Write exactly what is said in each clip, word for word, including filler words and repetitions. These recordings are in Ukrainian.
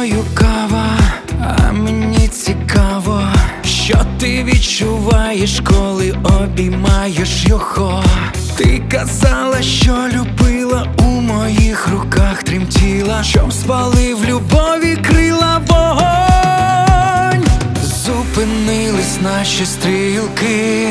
тобою кава, а мені цікаво, що ти відчуваєш, коли обіймаєш його. Ти казала, що любила, у моїх руках тремтіла, щоб спалив любові крила вогонь. Зупинились наші стрілки.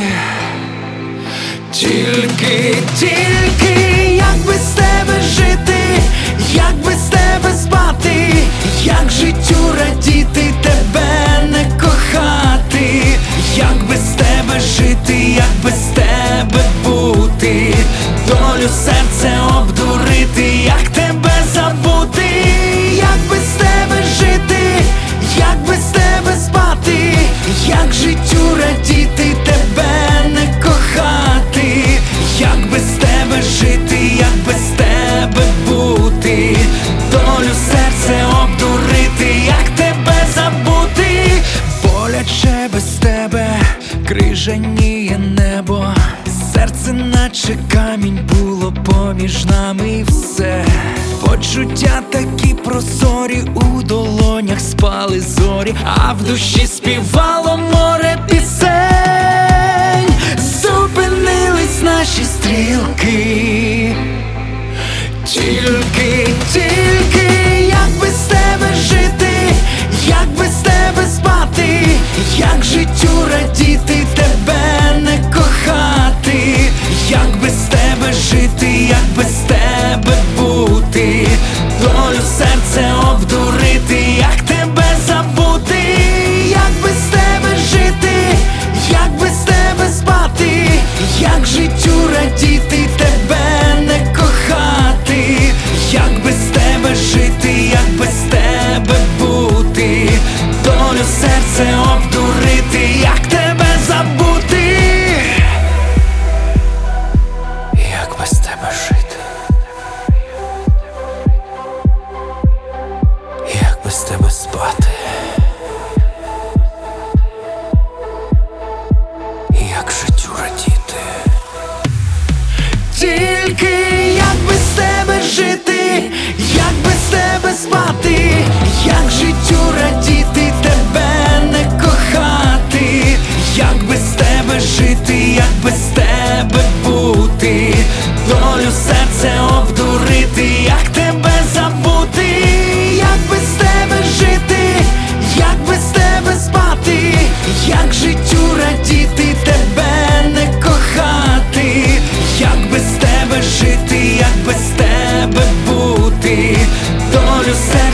Тільки, тільки, як без тебе жити, як без тебе спати, як життю радіти, тебе не кохати, як без тебе жити, як без тебе бути, долю серце обдурити, як тебе забути, як без тебе жити, як без тебе спати, як життю радіти, тебе не кохати, як без тебе жити, як без тебе бути, долю серце обдурити, як тебе забути. Боляче без тебе, крижаніє небо, серце наче камінь було поміж нами і все. Почуття такі прозорі, у долонях спали зорі, а в душі співало море пісень. Зупинились наші стрілки. Тільки, тільки, як без тебе жити, як без тебе спати, як життю радіти, тебе не кохати, як без тебе жити, як без тебе бути, долю серце обдурити, як тебе забути, як без тебе жити, як без тебе спати, як життю радіти, тебе не кохати, як без тебе жити, як без тебе бути, долю серце обдурити, як тебе забути, як без тебе жити, як без тебе спати, як життю радіти. Тільки як без тебе жити, як без тебе спати, як життю радіти, тебе не кохати, як без тебе жити, як без тебе бути, долю серце обдурити, як тебе забути, як без тебе жити, як без тебе спати, як життю радіти, тебе не кохати, як без тебе жити, як без тебе бути, долю серця